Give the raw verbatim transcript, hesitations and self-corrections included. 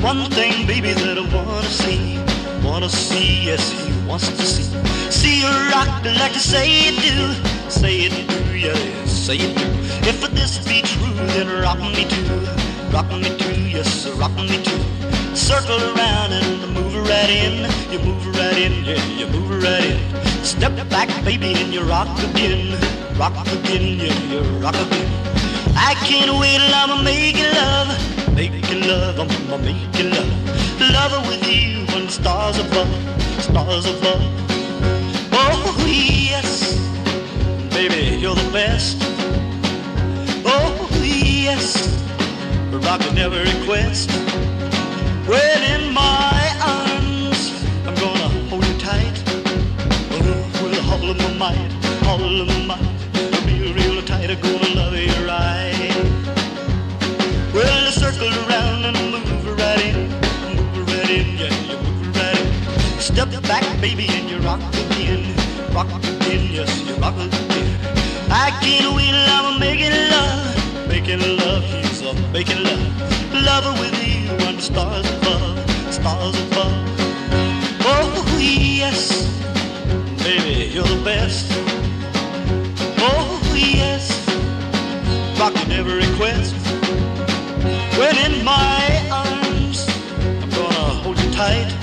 one thing, baby, that I wanna see. Wanna see, yes, he wants to see. See you rock like you say you do. Say it do, yeah, say it do. If this be true, then rock me too. Rock me too, yes, rock me too. Circle around and move right in. You move right in, yeah, you move right in. Step back, baby, and you rock again. Rock again, yeah, you rock again. I can't wait till I'm making love. Making love, I'm making love. Love with you when the stars above, stars above. Oh, yes, baby, you're the best. Oh, yes, rockin' every request. Well, in my arms, I'm gonna hold you tight. Oh, with all of my might, all of my might. Real, real tight, I'm gonna love you right. Well, circle around and move right in. Move right in, yeah, you move right in. Step back, baby, and you rock again. Rock again, yes, you rock again. I can't wait till I'm making love. Making love, he's a making love. Love with you on the stars above, stars above. Oh, yes, baby, you're the best. Oh, yes, rocking every request. When in my arms, I'm gonna hold you tight.